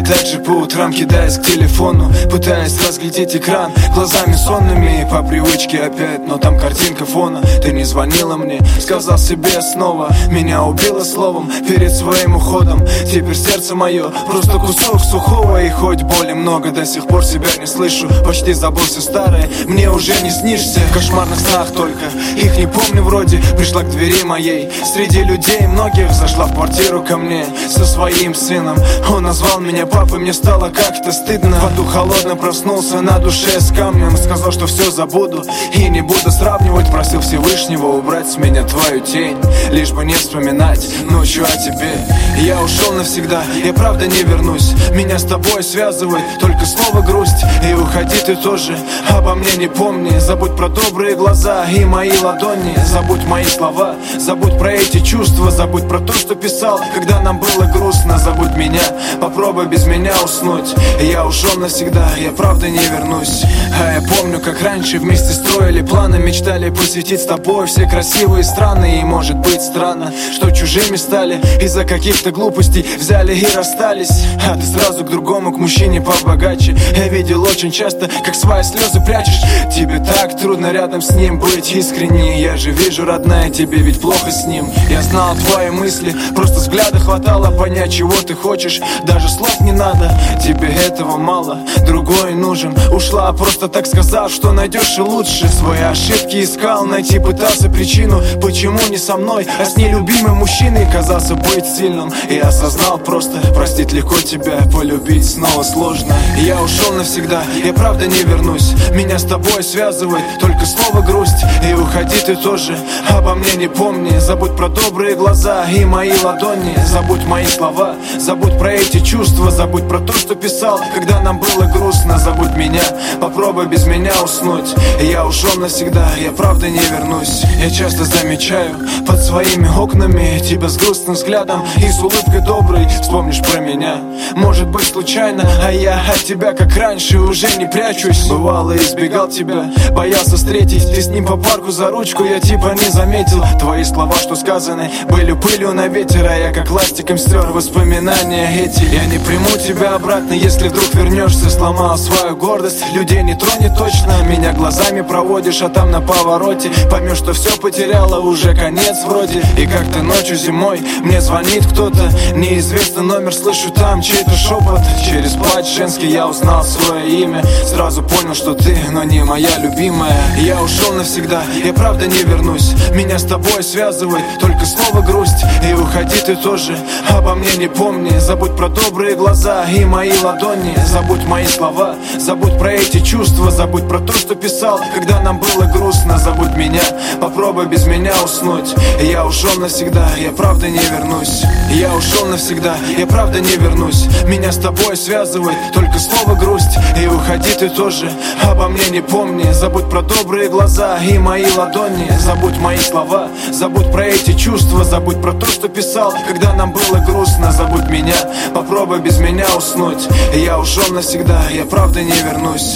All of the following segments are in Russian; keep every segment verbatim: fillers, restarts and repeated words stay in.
я также по утрам кидаюсь к телефону, пытаясь разглядеть экран глазами сонными, по привычке опять, но там картинка фона. Ты не звонила мне, сказал себе снова, меня убило словом перед своим уходом. Теперь сердце мое просто кусок сухого, и хоть боли много, до сих пор себя не слышу. Почти забыл все старое, мне уже не снишься. В кошмарных снах только, их не помню вроде. Пришла к двери моей, среди людей многих зашла в квартиру ко мне со своим сыном. Он назвал меня папой, мне стало как-то стыдно. В аду холодно проснулся, на душе с камнем. Сказал, что все забуду и не буду сравнивать. Просил Всевышнего убрать с меня твою тень, лишь бы не вспоминать ночью о тебе. Я ушел навсегда, я правда не вернусь. Меня с тобой связывает только слово грусть. И уходи ты тоже, обо мне не помни. Забудь про добрые глаза и мои ладони. Забудь мои слова, забудь про эти чувства. Забудь про то, что писал, когда нам было грустно. Забудь меня, попробуй без меня уснуть. Я ушел навсегда, я правда не вернусь. А я помню, как раньше вместе строили планы, мечтали посетить с тобой все красивые страны. И может быть странно, что чужими стали из-за каких-то глупостей, взяли и расстались. А ты сразу к другому, к мужчине побогаче. Я видел очень часто, как свои слезы прячешь. Тебе так трудно рядом с ним быть искренне. Я же вижу, родная, тебе ведь плохо с ним. Я знал твои мысли, просто взгляда хватало понять, чего ты хочешь. Даже слов не надо, тебе этого мало, другой нужен. Ушла, просто так сказав, что найдешь и лучше. Свои ошибки искал, найти пытался причину, почему не со мной, а с нелюбимым мужчиной. Казался быть сильным и осознал просто, простить легко, тебя полюбить снова сложно. Я ушел навсегда, я правда не вернусь. Меня с тобой связывает только слово грусть. И уходи ты тоже, обо мне не помни. Забудь про добрые глаза и мои ладони. Забудь мои слова, забудь про эти чувства. Забудь про то, что писал, когда нам было грустно. Забудь меня, попробуй без меня уснуть. Я ушел навсегда, я правда не вернусь. Я часто замечаю под своими окнами тебя с грустным взглядом и с улыбкой доброй. Вспомнишь про меня, может быть случайно, а я от тебя, как раньше, уже не прячусь. Бывало, избегал тебя, боялся встретить. Ты с ним по парку за ручку, я типа не заметил. Твои слова, что сказаны, были пылью на ветер, а я как ластиком стер воспоминания эти. Я не приму тебя обратно, если вдруг вернешься. Сломал свою гордость, людей не тронет точно. Меня глазами проводишь, а там на повороте поймешь, что все потеряла, уже конец вроде. И как-то ночью зимой мне звонит кто-то, неизвестный номер, слышу там чей-то шепот. Через плач женский я узнал свое имя. Сразу понял, что ты, но не моя любимая. Я ушел навсегда, я правда не вернусь. Меня с тобой связывает только слово грусть. И уходи ты тоже, обо мне не помни. Забудь про добрые глаза и мои ладони. Забудь мои слова, забудь про эти чувства. Забудь про то, что писал, когда нам было грустно. Забудь меня, попробуй без меня уснуть. Я ушел навсегда, я правда не вернусь. Я ушел навсегда, я правда не вернусь. Меня с тобой связывает только слово грусть. И уходи ты тоже, обо мне не помни. Забудь про добрые глаза и мои ладони. Забудь мои слова, забудь про эти чувства. Забудь про то, что писал, когда нам было грустно. Забудь меня, попробуй без меня уснуть. Я ушел навсегда, я правда не вернусь.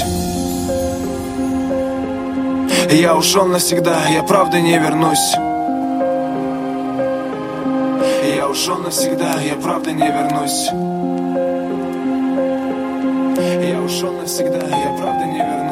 Я ушел навсегда, я правда не вернусь. Я ушел навсегда, я правда не вернусь. Я ушел навсегда, я правда не вернусь.